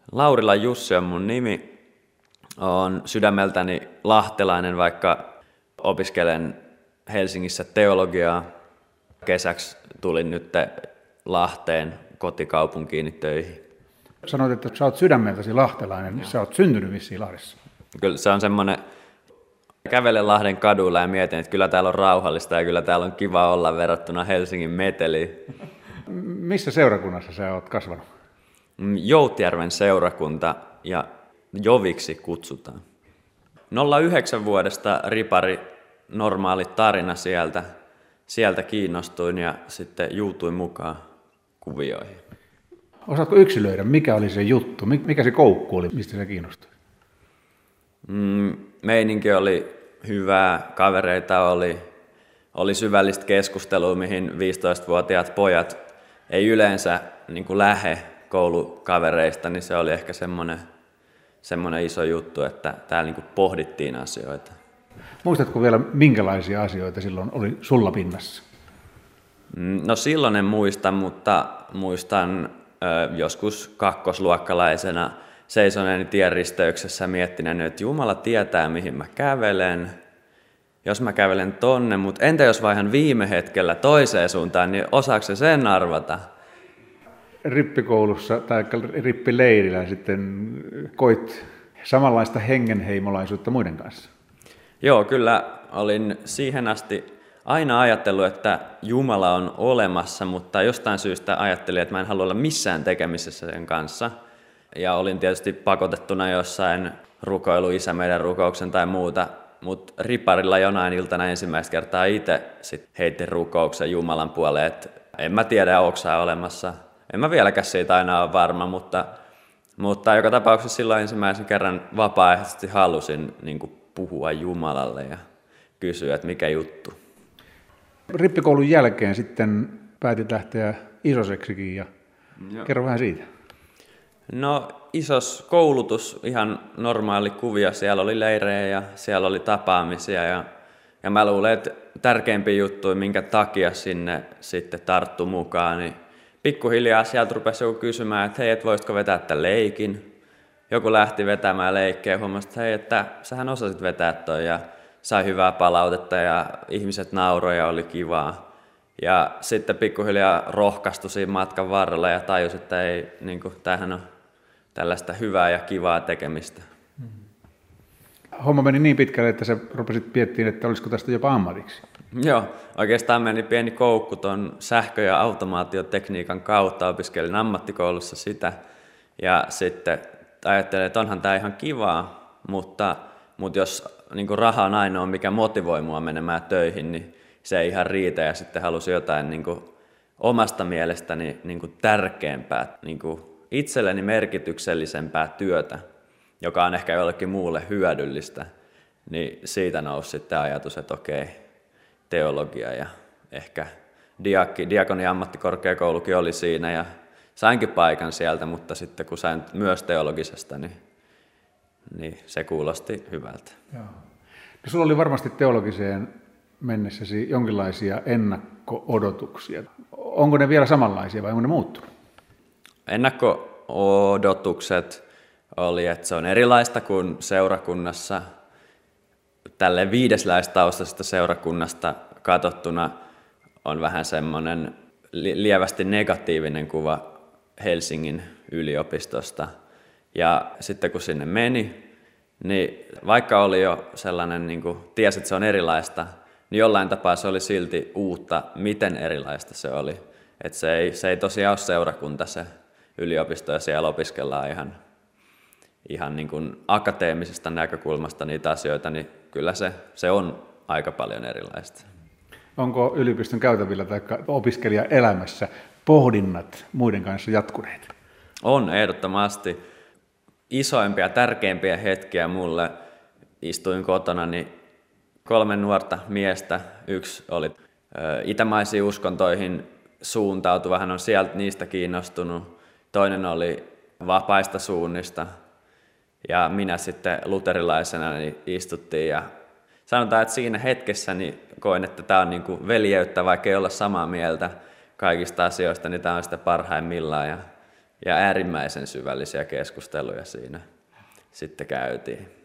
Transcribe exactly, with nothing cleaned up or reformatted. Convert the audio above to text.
Laurila Jussi on mun nimi. Olen sydämeltäni lahtelainen, vaikka opiskelen Helsingissä teologiaa. Kesäksi tulin nyt Lahteen kotikaupunkiini töihin. Sanoit, että sä oot sydämeltäsi lahtelainen. Joo. Sä oot syntynyt vissiin Lahdessa. Kyllä se on semmoinen, kävelen Lahden kaduilla ja mietin, että kyllä täällä on rauhallista ja kyllä täällä on kiva olla verrattuna Helsingin meteliin. Missä seurakunnassa sä oot kasvanut? Joutjärven seurakunta ja Joviksi kutsutaan. nolla yhdeksän vuodesta ripari, normaali tarina sieltä. Sieltä kiinnostuin ja sitten juutuin mukaan kuvioihin. Osaatko yksilöidä, mikä oli se juttu, mikä se koukku oli, mistä sä kiinnostuit? Mm, meininki oli hyvää, kavereita oli, oli syvällistä keskustelua, mihin viisitoistavuotiaat pojat ei yleensä niin kuin lähe koulukavereista, niin se oli ehkä semmoinen, semmoinen iso juttu, että täällä niin kuin pohdittiin asioita. Muistatko vielä, minkälaisia asioita silloin oli sulla pinnassa? No silloin en muista, mutta muistan ö, joskus kakkosluokkalaisena seisoneeni tienristeyksessä miettinen, että Jumala tietää, mihin mä kävelen. Jos mä kävelen tonne, mutta entä jos vaihan viime hetkellä toiseen suuntaan, niin osaako se sen arvata? Rippikoulussa tai rippileirillä sitten koit samanlaista hengenheimolaisuutta muiden kanssa? Joo, kyllä olin siihen asti aina ajatellut, että Jumala on olemassa, mutta jostain syystä ajattelin, että mä en halua olla missään tekemisessä sen kanssa. Ja olin tietysti pakotettuna jossain rukoilu Isä meidän rukouksen tai muuta, mutta riparilla jonain iltana ensimmäistä kertaa itse sit heitin rukouksen Jumalan puoleen, että en mä tiedä, onko sä olemassa. En mä vieläkään siitä aina ole varma, mutta, mutta joka tapauksessa silloin ensimmäisen kerran vapaaehtoisesti halusin niin kuin puhua Jumalalle ja kysyä, että mikä juttu. Rippikoulun jälkeen sitten päätit lähteä isoseksikin ja Joo. kerro vähän siitä. No isos koulutus, ihan normaali kuvio, siellä oli leirejä ja siellä oli tapaamisia ja, ja mä luulen, että tärkeimpiä juttuja, minkä takia sinne sitten tarttu mukaan, niin pikkuhiljaa sieltä rupesi joku kysymään, että hei, et voisitko vetää tämän leikin. Joku lähti vetämään leikkejä ja huomasi, että hei, että sähän osasit vetää toi ja sai hyvää palautetta ja ihmiset nauroi ja oli kivaa. Ja sitten pikkuhiljaa rohkaistui siinä matkan varrella ja tajusi, että ei, niin kuin, tämähän on tällaista hyvää ja kivaa tekemistä. Homma meni niin pitkälle, että sä rupesit miettimään, että olisiko tästä jopa ammatiksi. Joo, oikeastaan meni pieni koukku tuon sähkö- ja automaatiotekniikan kautta. Opiskelin ammattikoulussa sitä ja sitten ajattelin, että onhan tämä ihan kivaa, mutta, mutta jos niin kuin raha on ainoa, mikä motivoi mua menemään töihin, niin se ei ihan riitä ja sitten halusin jotain niin kuin omasta mielestäni niin kuin tärkeämpää, niin kuin itselleni merkityksellisempää työtä, joka on ehkä jollekin muulle hyödyllistä, niin siitä nousi sitten ajatus, että okei, teologia ja ehkä diakki, diakonia ammattikorkeakoulukin oli siinä ja sainkin paikan sieltä, mutta sitten kun sain myös teologisesta, niin, niin se kuulosti hyvältä. Joo. No, sulla oli varmasti teologiseen mennessäsi jonkinlaisia ennakko-odotuksia. Onko ne vielä samanlaisia vai onko ne muuttunut? Ennakko-odotukset oli, että se on erilaista kuin seurakunnassa. Tälle viidesläistaustaisesta seurakunnasta katsottuna on vähän semmoinen lievästi negatiivinen kuva Helsingin yliopistosta. Ja sitten kun sinne meni, niin vaikka oli jo sellainen, niin kuin tiesi, että se on erilaista, niin jollain tapaa se oli silti uutta, miten erilaista se oli. Että se ei, se ei tosiaan ole seurakunta se yliopisto ja siellä opiskellaan ihan, ihan niin kuin akateemisesta näkökulmasta niitä asioita, niin kyllä se, se on aika paljon erilaista. Onko yliopiston käytävillä tai opiskelijaelämässä pohdinnat muiden kanssa jatkuneet? On ehdottomasti. Isoimpia, tärkeimpiä hetkiä mulle, istuin kotona, niin kolme nuorta miestä. Yksi oli itämaisiin uskontoihin suuntautuva, hän on sieltä niistä kiinnostunut. Toinen oli vapaista suunnista ja minä sitten luterilaisena niin istuttiin. Ja sanotaan, että siinä hetkessä niin koin, että tämä on niin kuin veljeyttä, vaikka ei olla samaa mieltä kaikista asioista, niin tämä on sitä parhaimmillaan. Ja, ja äärimmäisen syvällisiä keskusteluja siinä sitten käytiin.